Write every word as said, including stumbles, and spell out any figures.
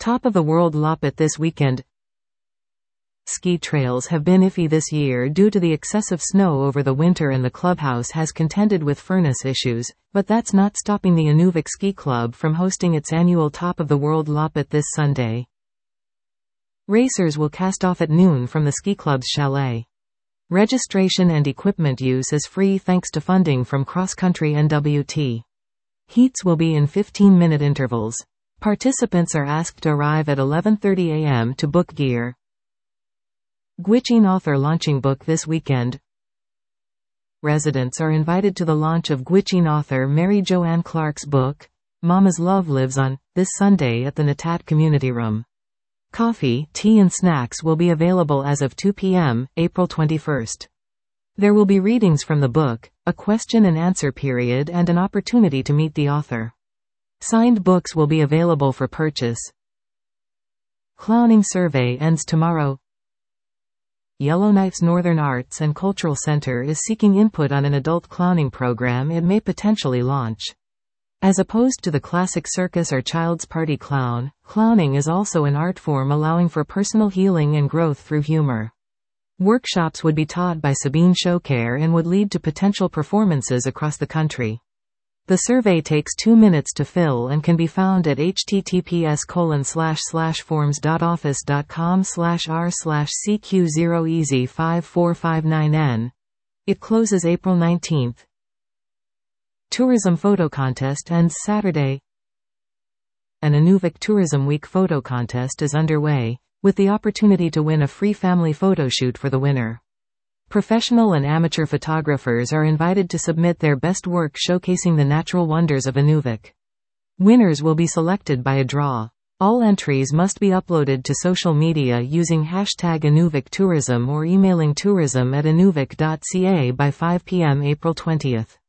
Top of the World Loppet this weekend. Ski trails have been iffy this year due to the excessive snow over the winter, and the clubhouse has contended with furnace issues, but that's not stopping the Inuvik Ski Club from hosting its annual Top of the World Loppet this Sunday. Racers will cast off at noon from the ski club's chalet. Registration and equipment use is free thanks to funding from Cross Country N W T. Heats will be in fifteen-minute intervals. Participants are asked to arrive at eleven thirty a m to book gear. Gwich'in author launching book this weekend. Residents are invited to the launch of Gwich'in author Mary Joanne Clark's book, Mama's Love Lives On, this Sunday at the Natat Community Room. Coffee, tea and snacks will be available as of two p m, April twenty-first. There will be readings from the book, a question and answer period, and an opportunity to meet the author. Signed books will be available for purchase. Clowning survey ends tomorrow. Yellowknife's Northern Arts and Cultural Center is seeking input on an adult clowning program it may potentially launch. As opposed to the classic circus or child's party clown, clowning is also an art form allowing for personal healing and growth through humor. Workshops would be taught by Sabine Showcare and would lead to potential performances across the country. The survey takes two minutes to fill and can be found at h t t p s colon slash slash forms dot office dot com slash r slash c q zero e z five four five nine n. It closes April nineteenth. Tourism photo contest ends Saturday. An Inuvik Tourism Week photo contest is underway, with the opportunity to win a free family photo shoot for the winner. Professional and amateur photographers are invited to submit their best work showcasing the natural wonders of Inuvik. Winners will be selected by a draw. All entries must be uploaded to social media using hashtag Inuvik Tourism or emailing tourism at inuvik dot c a by five p m April twentieth.